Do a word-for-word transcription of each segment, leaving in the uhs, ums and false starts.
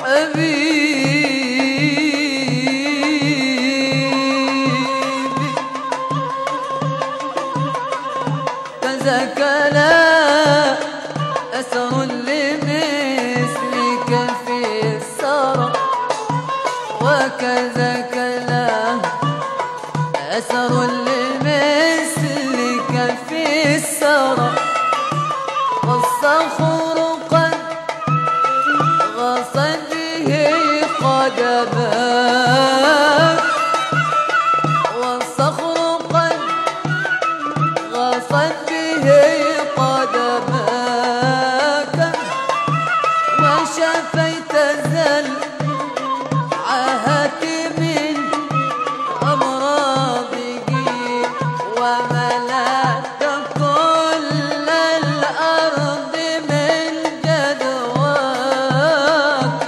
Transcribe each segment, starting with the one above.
كذاك لا أثر لمثلك في الثرى، وكذاك لا أثر لمثلك في الثرى، والصخر قد غصت به قدماك، والصخر قد غصت به قدماك، وشفيت زل عهدت من أمراضك، وملأت كل الأرض من جدواك.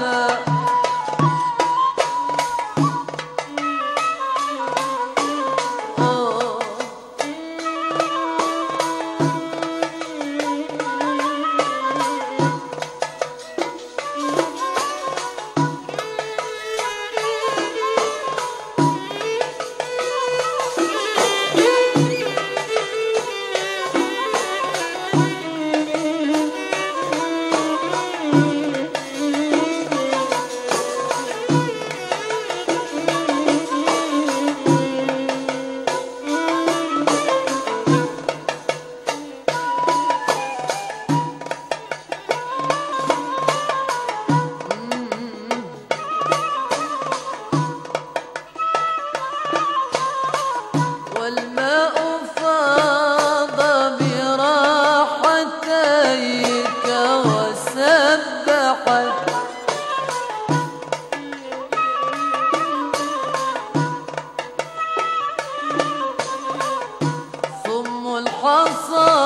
والماء فاض براحتيك وسبحت، ثم الحصى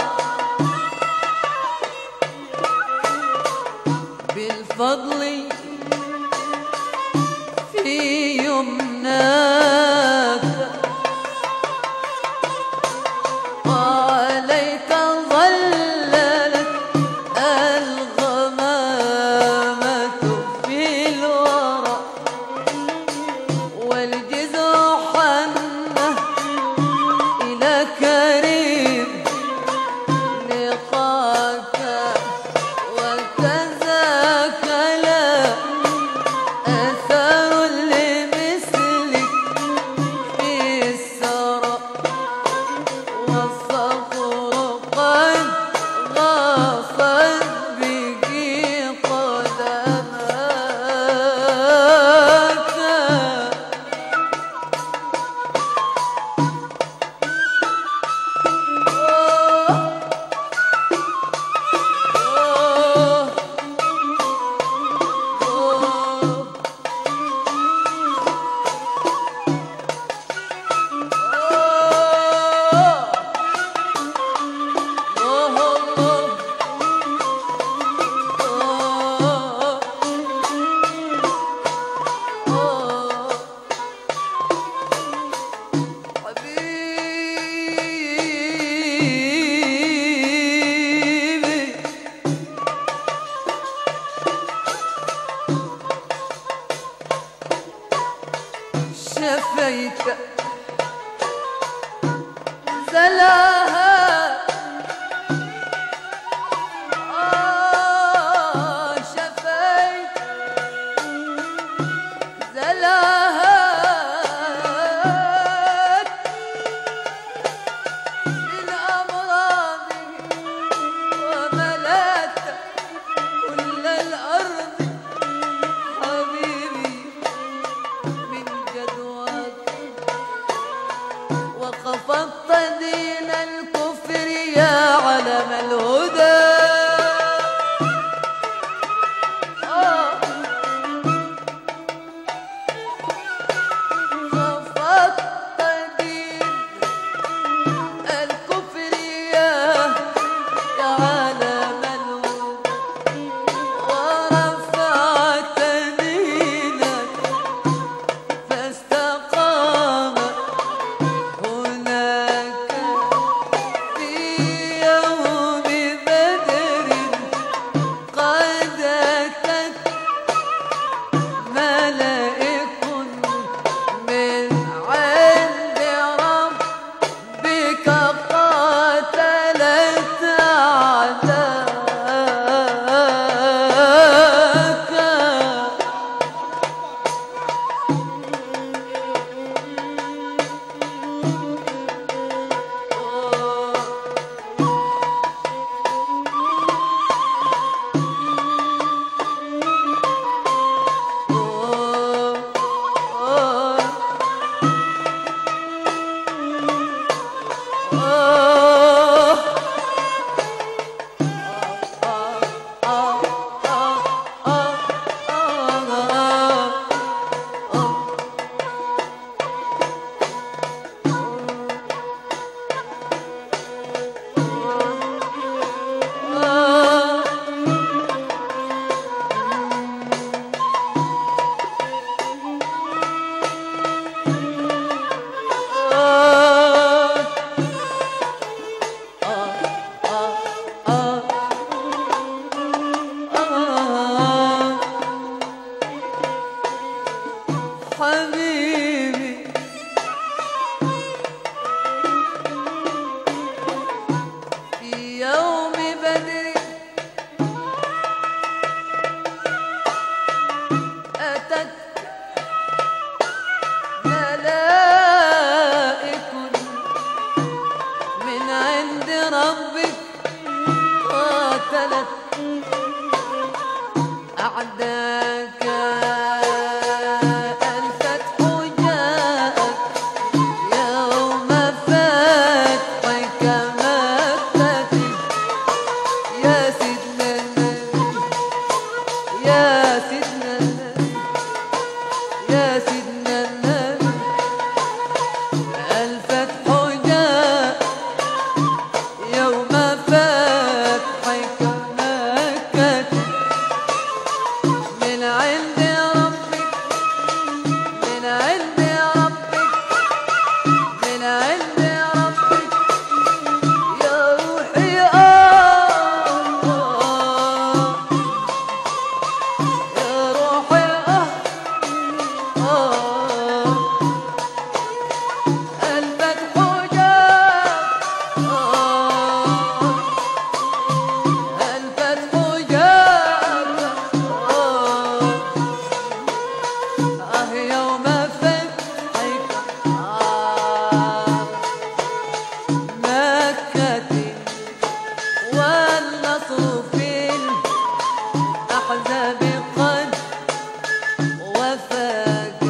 بالفضل في يمناك، وعليك ظللت الغمامة في الورى، والجذع حنه إلى كريم لقاك، وكذاك لا أثر لمثلك في الثرى، والصخر قد غاصت بك قدماك. شفيت زلاها آه شفيت زلاها من أمراض، وملأت كل الأرض حبيبي من جدواك، وخفضت دين بعدك الفتح جاءك يوم فتحك مكة يا سيدنا النبي يا سيدنا النبي يا سيدنا النبي الفتح جاء يوم فتحك مكة من عند ربك من عند ربك من عند ربك يا روحي آه يا روحي آه آه الفتح جاء آه الفتح جاء آه آه يوم فتحك آه مكة والنصر في الأحزاب قد وفاك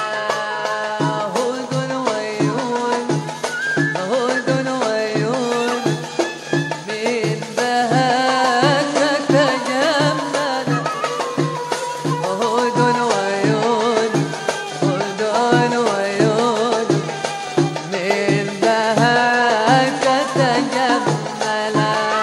هود وعيون هود وعيون من بهاك تجمل هود وعيون هود وعيون من بهاك تجمل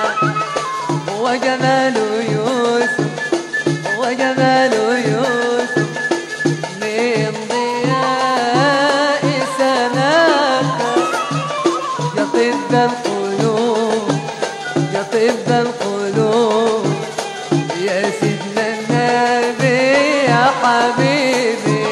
وجمال يوسف وجمال يوسف من ضياء سماك يا طب القلوب يا طب القلوب يا سيدنا النبي يا حبيبي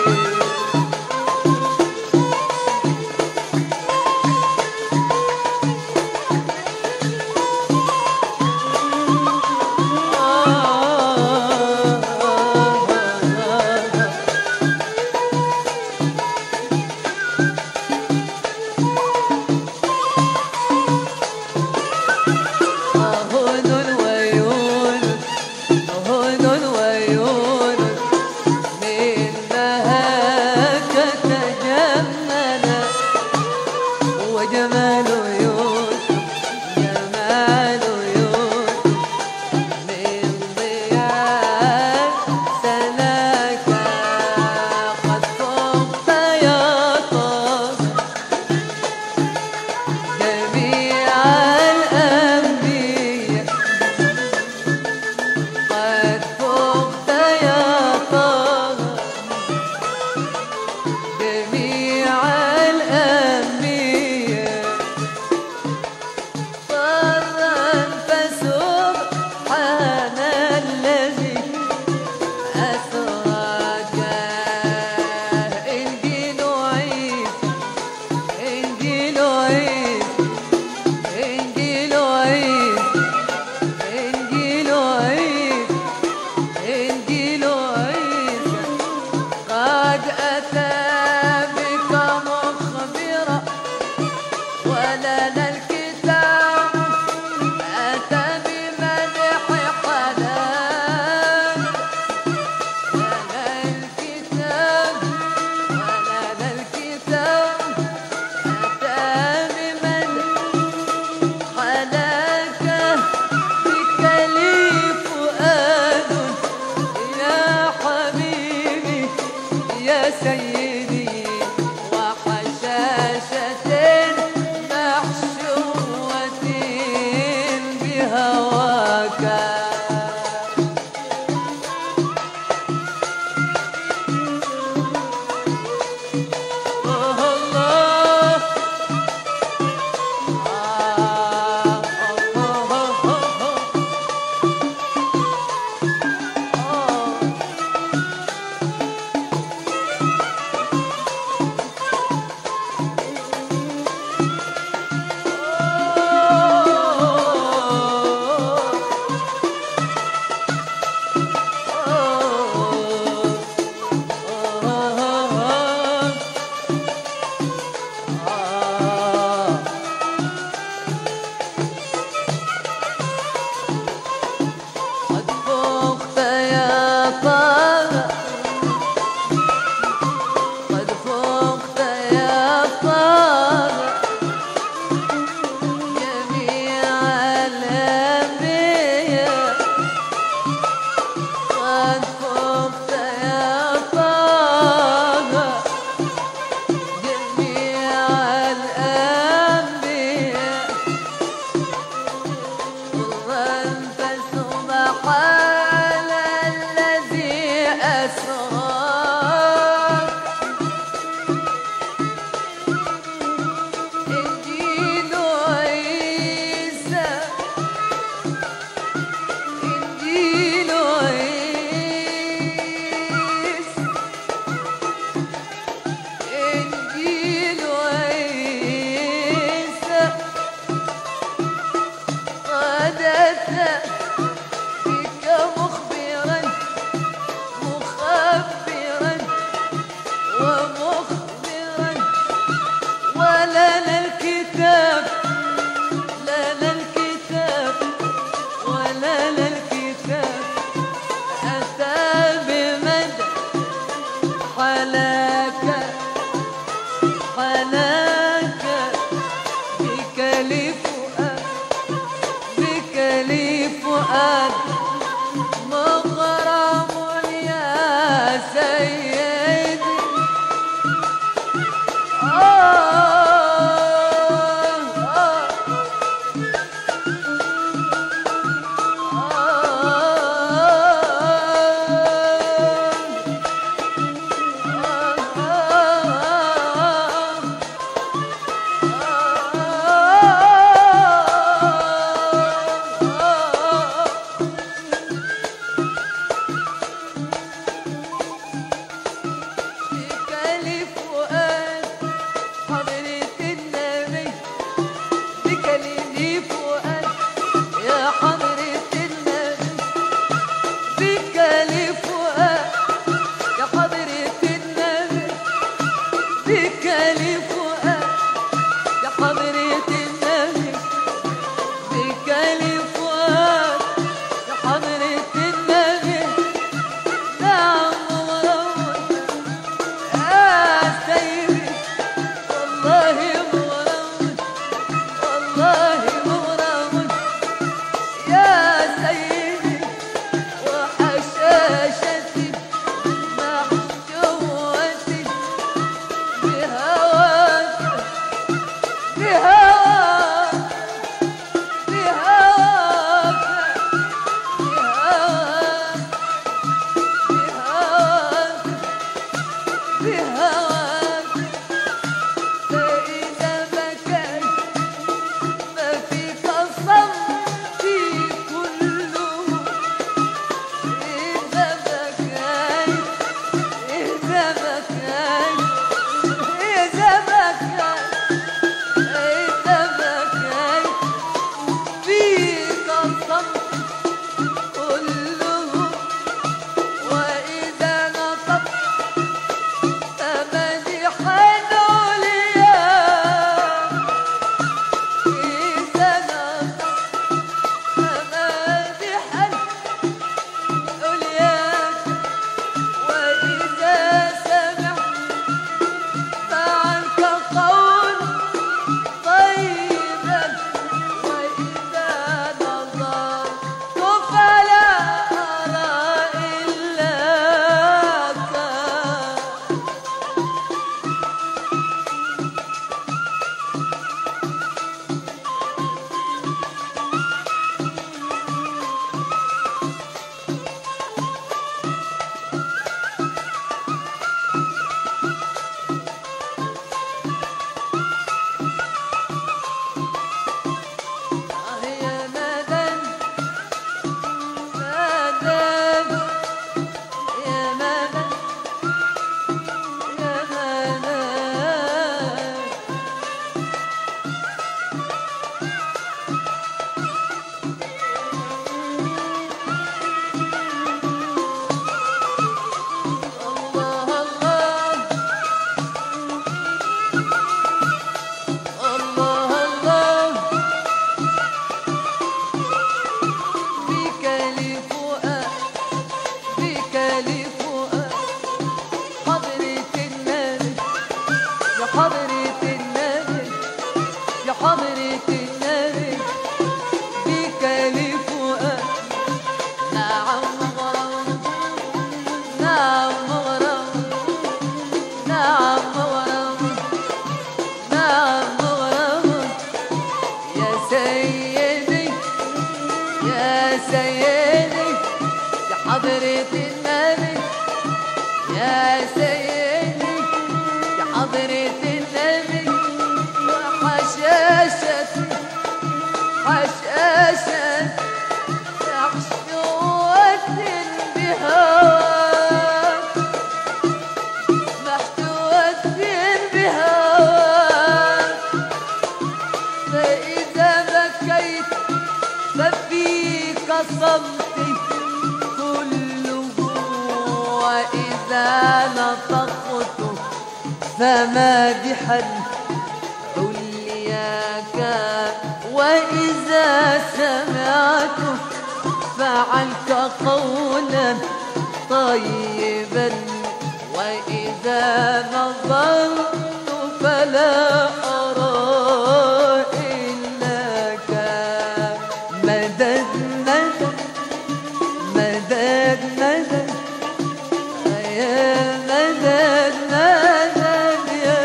هود وعيون هود وعيون من بهاك تجمل وجمال يوسف جمال يوسف من ضياء سناك قد فقت يا طه جميع الأنبياء قد فقت حلاك حلاك بك لي فؤاد بك لي فؤاد مغرم يا سيدي صمتي كله وإذا نطقت فمادحا علياك وإذا سمعت فعلت قولا طيبا وإذا نظرت فلا أرى إلاك مدد مدد مدد مدد يا مدد مدد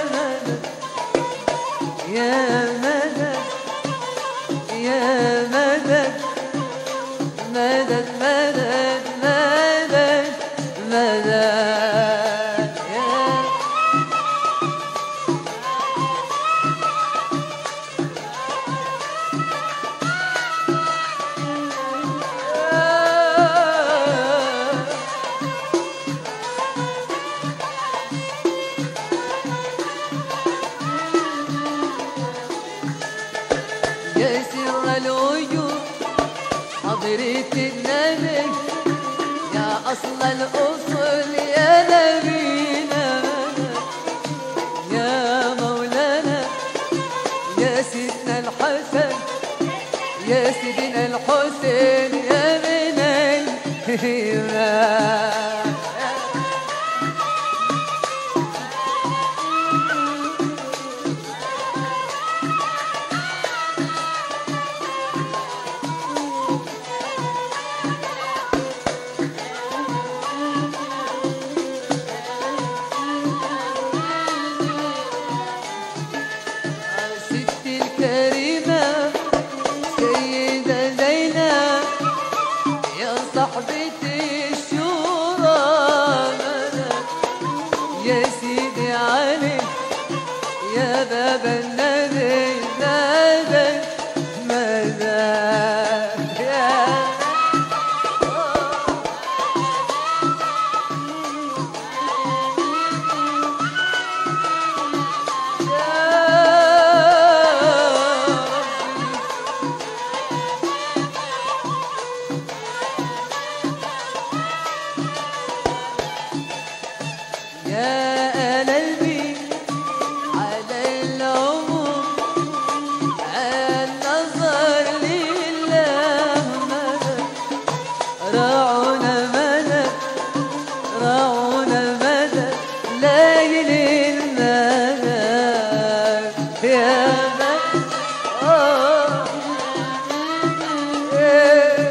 يا مدد يا مدد مدد مدد مدد مدد مدد يا سر الوجود حضرة النبي يا أصل الأصول يا نبينا يا مولانا يا سيدنا الحسن يا سيدنا الحسين يا من الإيمان صحبتي الشورى مدد يا سيدي علي يا باب النبي مدد مدد يا يا آل البيت على العموم النظر لله مدد راعونا مدد راعونا مدد ليل المدد يا مدد آه إيه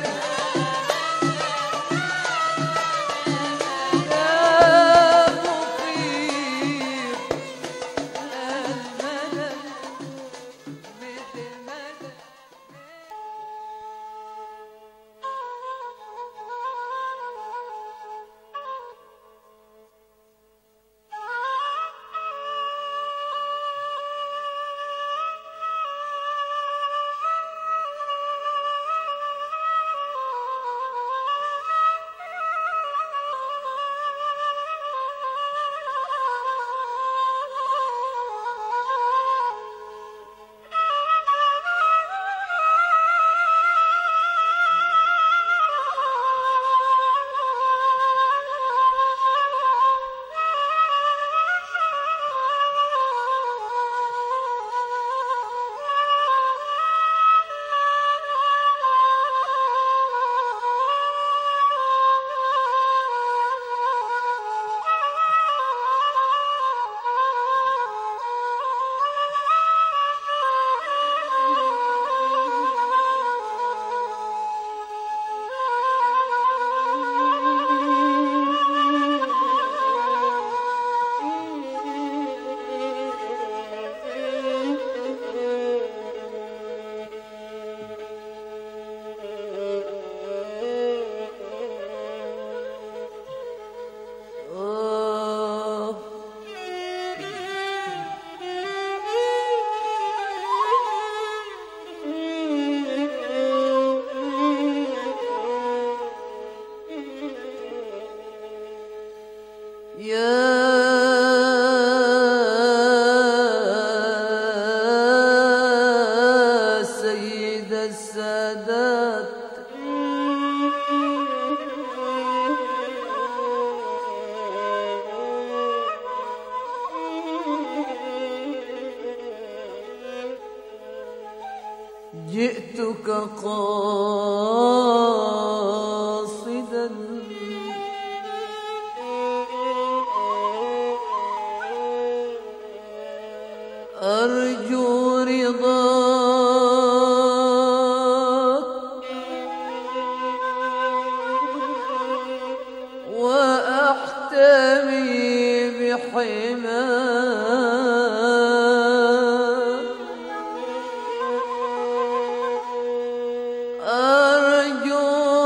جئتك قاصدا بحماك أرجو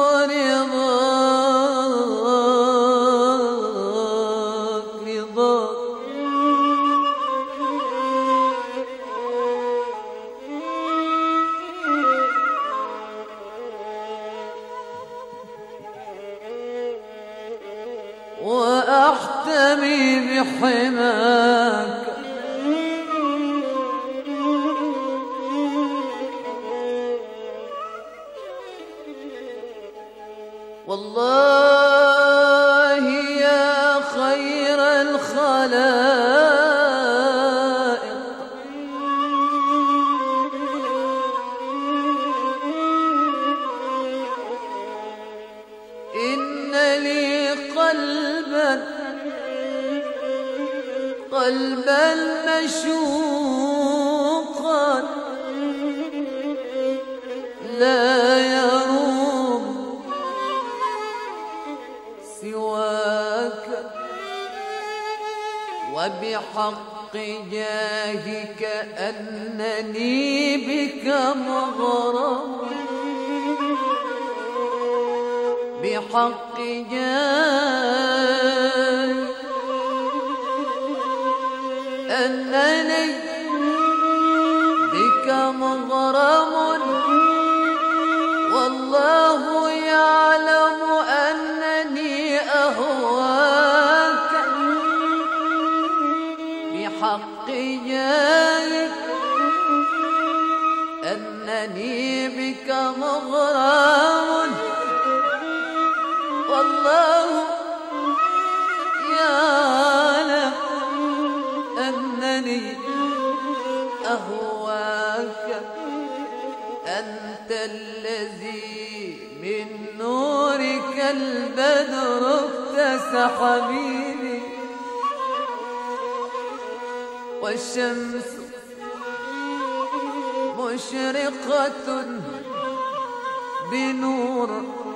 رضاك رضاك وأحتمي بحماك والله يا خير الخلائق إن لي قلبا قلبا مشوقا لا يروم سواك وبحق جاهك أنني بك مغرم بحق جاهك أنني بك مغرم والله يعلم أنني أهواك بحق جاهك أنني بك مغرم والله يعلم أنني أهواك أنت الذي من نورك البدر اكتسى حبيبي والشمس مشرقة بنور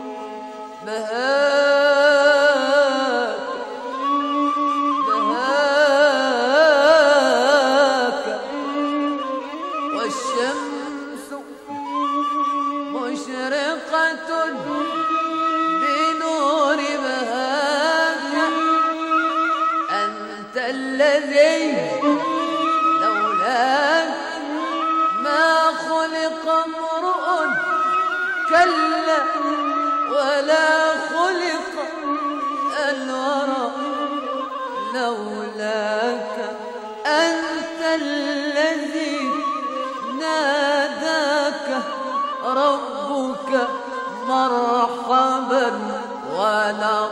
بهاك بهاك والشمس مشرقة بنور بهاك أنت الذي لولاك ما خلق امرؤ كلا ولا خلق الورى لولاك أنت الذي ناداك ربك مرحبا ولا